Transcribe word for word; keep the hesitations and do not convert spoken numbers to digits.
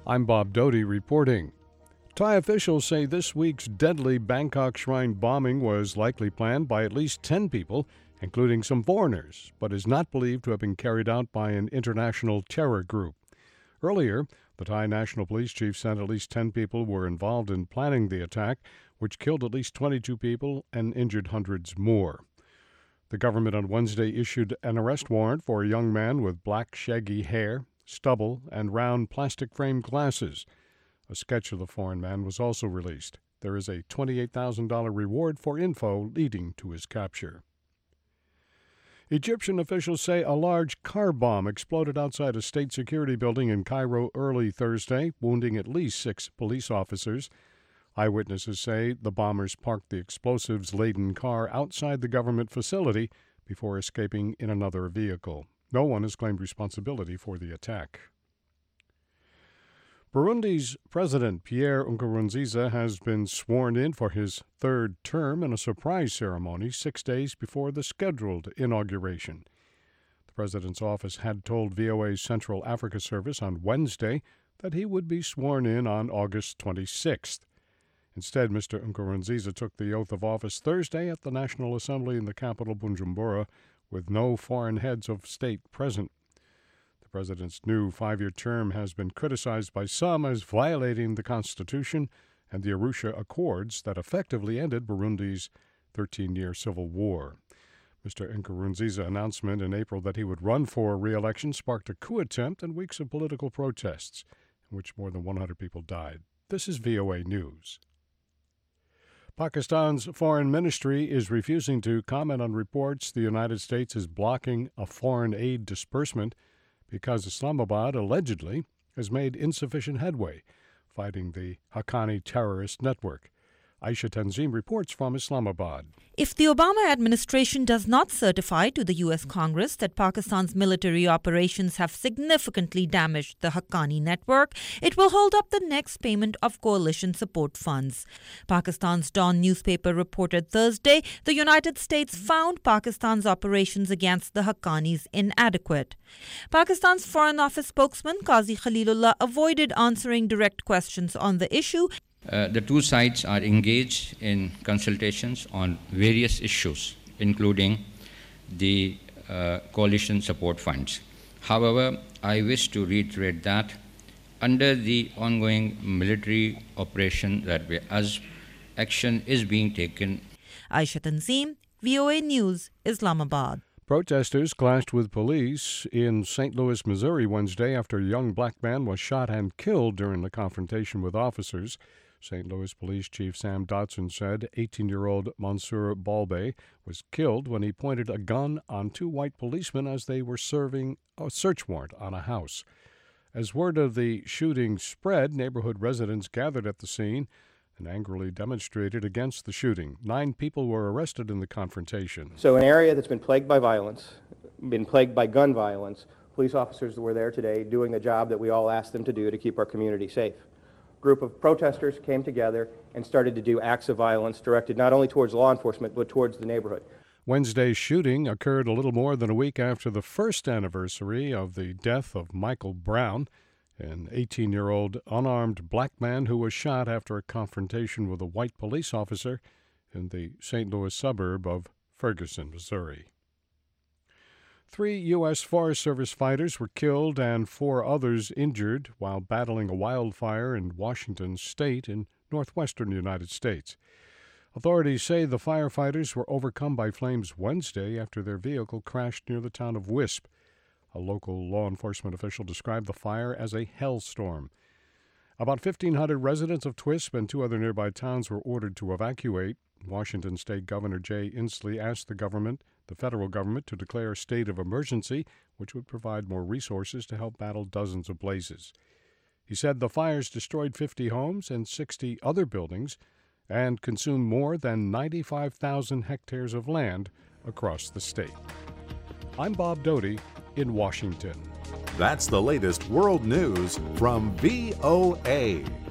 I'm Bob Doty reporting. Thai officials say this week's deadly Bangkok Shrine bombing was likely planned by at least ten people, including some foreigners, but is not believed to have been carried out by an international terror group. Earlier, the Thai National Police Chief said at least ten people were involved in planning the attack, which killed at least twenty-two people and injured hundreds more. The government on Wednesday issued an arrest warrant for a young man with black shaggy hair, stubble, and round plastic frame glasses. A sketch of the foreign man was also released. There is a twenty-eight thousand dollars reward for info leading to his capture. Egyptian officials say a large car bomb exploded outside a state security building in Cairo early Thursday, wounding at least six police officers. Eyewitnesses say the bombers parked the explosives-laden car outside the government facility before escaping in another vehicle. No one has claimed responsibility for the attack. Burundi's President Pierre Nkurunziza has been sworn in for his third term in a surprise ceremony six days before the scheduled inauguration. The president's office had told V O A's Central Africa Service on Wednesday that he would be sworn in on August twenty-sixth. Instead, Mister Nkurunziza took the oath of office Thursday at the National Assembly in the capital, Bujumbura, with no foreign heads of state present. The president's new five-year term has been criticized by some as violating the Constitution and the Arusha Accords that effectively ended Burundi's thirteen-year civil war. Mister Nkurunziza's announcement in April that he would run for re-election sparked a coup attempt and weeks of political protests, in which more than one hundred people died. This is V O A News. Pakistan's foreign ministry is refusing to comment on reports the United States is blocking a foreign aid disbursement because Islamabad allegedly has made insufficient headway fighting the Haqqani terrorist network. Aisha Tanzim reports from Islamabad. If the Obama administration does not certify to the U S Congress that Pakistan's military operations have significantly damaged the Haqqani network, it will hold up the next payment of coalition support funds. Pakistan's Dawn newspaper reported Thursday the United States found Pakistan's operations against the Haqqanis inadequate. Pakistan's Foreign Office spokesman Qazi Khalilullah avoided answering direct questions on the issue. Uh, the two sides are engaged in consultations on various issues, including the uh, coalition support funds. However, I wish to reiterate that under the ongoing military operation that we, as action is being taken. Aisha Tanzim, V O A News, Islamabad. Protesters clashed with police in Saint Louis, Missouri Wednesday after a young black man was shot and killed during the confrontation with officers. Saint Louis Police Chief Sam Dotson said eighteen-year-old Mansour Balbe was killed when he pointed a gun on two white policemen as they were serving a search warrant on a house. As word of the shooting spread, neighborhood residents gathered at the scene and angrily demonstrated against the shooting. Nine people were arrested in the confrontation. So an area that's been plagued by violence, been plagued by gun violence, police officers were there today doing the job that we all asked them to do to keep our community safe. Group of protesters came together and started to do acts of violence directed not only towards law enforcement, but towards the neighborhood. Wednesday's shooting occurred a little more than a week after the first anniversary of the death of Michael Brown, an eighteen-year-old unarmed black man who was shot after a confrontation with a white police officer in the Saint Louis suburb of Ferguson, Missouri. Three U S Forest Service fighters were killed and four others injured while battling a wildfire in Washington state in northwestern United States. Authorities say the firefighters were overcome by flames Wednesday after their vehicle crashed near the town of Wisp. A local law enforcement official described the fire as a hellstorm. About fifteen hundred residents of Twisp and two other nearby towns were ordered to evacuate. Washington State Governor Jay Inslee asked the government, the federal government, to declare a state of emergency, which would provide more resources to help battle dozens of blazes. He said the fires destroyed fifty homes and sixty other buildings and consumed more than ninety-five thousand hectares of land across the state. I'm Bob Doty in Washington. That's the latest world news from V O A.